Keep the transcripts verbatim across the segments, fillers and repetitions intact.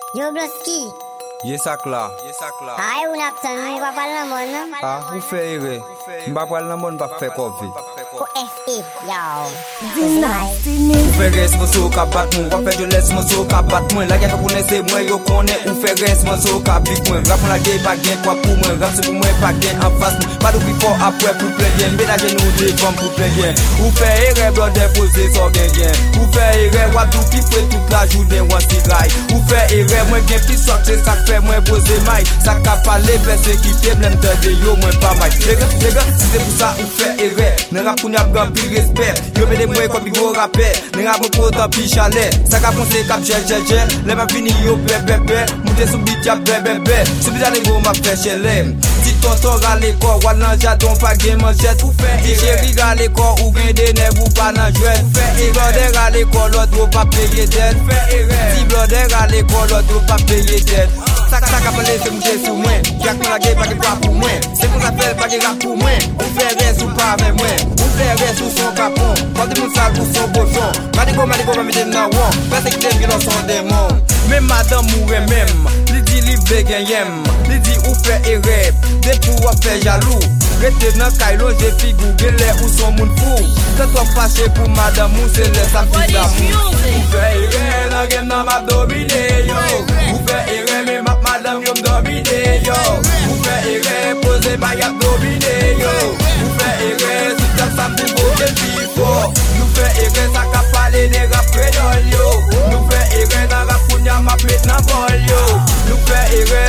Yo Bloski. Yes akla. Yes akla. Aïe ou n'aptan, on va parler dans le monde. Ah, vous faites erreur. On va parler dans le monde, on va faire coffee. O F E, yo. Ou fè res mwen so ka bat mwen, wap fè de les mwen so ka bat mwen. La gen fè kounese mwen yo konen, ou fè res mwen so ka bik mwen. Rap mwen la gen pa gen kwa pou mwen, rap se pou mwen pa gen an fas mwen. Pa do before apre pou plen gen, menaje nou devan pou plen gen. Ou fè ere blode pose so gen gen. Ou fè ere wap dou ki fwe tout la jounen wan si ray. Ou fè ere mwen gen pi sok se sak fè mwen pose may. Sak ka pale bese ki te mlem de yo mwen pa may. Lega, lega, si se pou sa ou fè ere. Ne rap koun ap gan pi respect. Yo me de mwen kon pi go rapè. Ne rap mwen potan pi chalet. Sa ka ponse kap jel jel jel. Le ma vini yo pe pe pe. Moute sou bit ya be be be. Sou bit ane go ma fè chelem. Ti tonton rale ko, wal nan jadon pa gen manjet. Ou fè e chéri rale ko, ou gen de nev ou pa nan jwet. Fè e blode rale ko, lot ou pa peye det. Fè e re. Ti blode rale ko, lot ou pa peye det. Sak sak a pale se mouje sou mwen. Yak mwen la gen pa gen kwa pou mwen. Se kon apel pa gen rap pou mwen. Ou fè res ou pa men mwen. Ou fè res ou son kapon. Kote moun sal pou son bochon. Manigo manigo pa meten nan wan. Pese ki tem gen an son demon. Men madame moure mem. Li di li ve gen yem. Li di ou fè e rep. De pou wap fè jalou. Rete nan kailo je figou. Gele ou son moun fou. Kè to fache pou madame mou se le sa fi d'amou. Ou fè e re nan gen nan map domine yo. Ou fè e re men map madame yo m'domine yo. Ou fè e re pose mayap domine yo. Ou fè e re sou tak sam pou boke pifo. Nou fè e re sa ka pale ne rap predol yo. Nou fè e re nan rap kounya ma plet nan bol yo. Nou fè e re,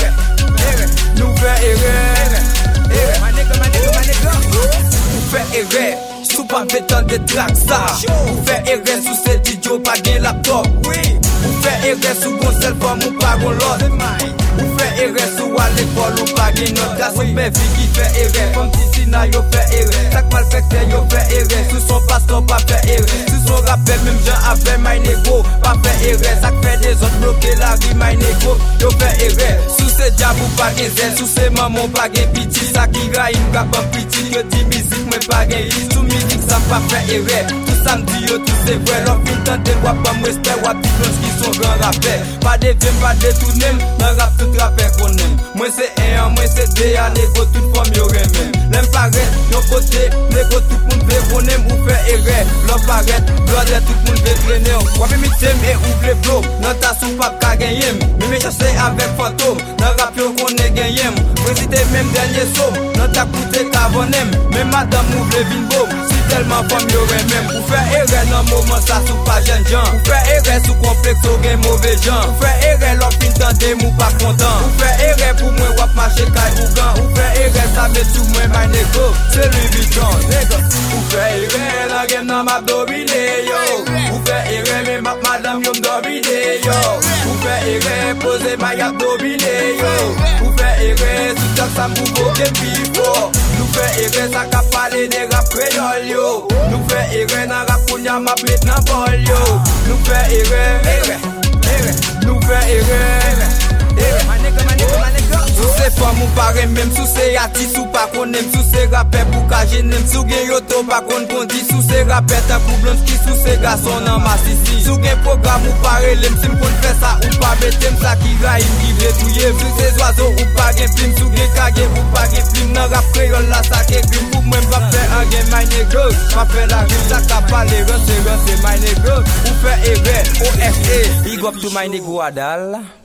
nou fè e re, manega manega manega. Ou fè e re, sou pa vetan de trak sa. Ou fè e re sou se di jo pa gen laptop. Ou fè e re sou gon sel fòm ou pa gon lot. Ou fè e re sou al ekol ou pa gen not. Gason be vi ki fè e re, fòm ti sina yo fè e re. Sak mal fèkte yo fè e re, sou son pastor pa fè e re. Sou son rappel mèm jan avè may nego, pa fè e re. Sak fè de zot bloke la ri may nego, yo fè e re. Sou se diab ou pa gen zen, sou se maman pa gen piti. Sa ki ra im kapan piti, yo di mizik mwen pa gen ri. Sou mizik sa pa fè e re, tout samedi yo tout se vre. Lò fin tante wap pa mwespe, wap di blons ki son gran rappel. Pa de vim, pa de tout nem, nan rap tout rappel konem. Mwen se e an, mwen se de an, nego tout fòm yo remem. Lem paret, yon kote, nego tout moun ve konem. Ou fè e re, lò paret, blode tout moun ve trenem. Wapi mi tem e ouvre vlo, nan ta sou pap ka genyem. Mi me chase avek fantom, nan rap yo konen genyem. Prezite menm denye som, nan ta koute kavonem. Men madame ouvre vin bom, si telman fòm yo remem. Ou fè e re nan mouman sa sou pa jen jan. Ou fè e re sou kompleks ou gen mouve jan. Ou fè e re lò fin tande mou pa kontan. Ou fè e re pou mwen wap mache kay ou gan. Ou fè e re sa met sou mwen may nego, se Louis Vuitton nego. Ou fè e re nan gen nan map domine yo. Ou fè e re men map madame yo m'domine yo. Ou fè e re pose mayap domine yo. Ou fè e re sou tak sa mou boke pifo. Nou fè e re sa ka pale de rap predol yo. Nou fè e re nan rap kounya ma plet nan bol yo. Nou fè e re, nou fè e re, manega manega manega. Sou se fòm ou pare mèm, sou se atis ou pa konem. Sou se rapè pou ka jenem, sou gen yoto pa kon kondi. Sou se rapè tan kou blons ki sou se gason nan masisi. Sou gen program ou pare lem, si m kon fè sa ou pa betem. Sa ki ra im ki vle touye, sou se zwazo ou pa gen plim. Sou gen kage ou pa gen plim, nan rap kreol la sa ke grim. Pou mwen pa fè an gen my negro, pa fè la rim, sa ka pale ren se ren se my negro. Ou fè e re, O F E, big up to my negro Adal.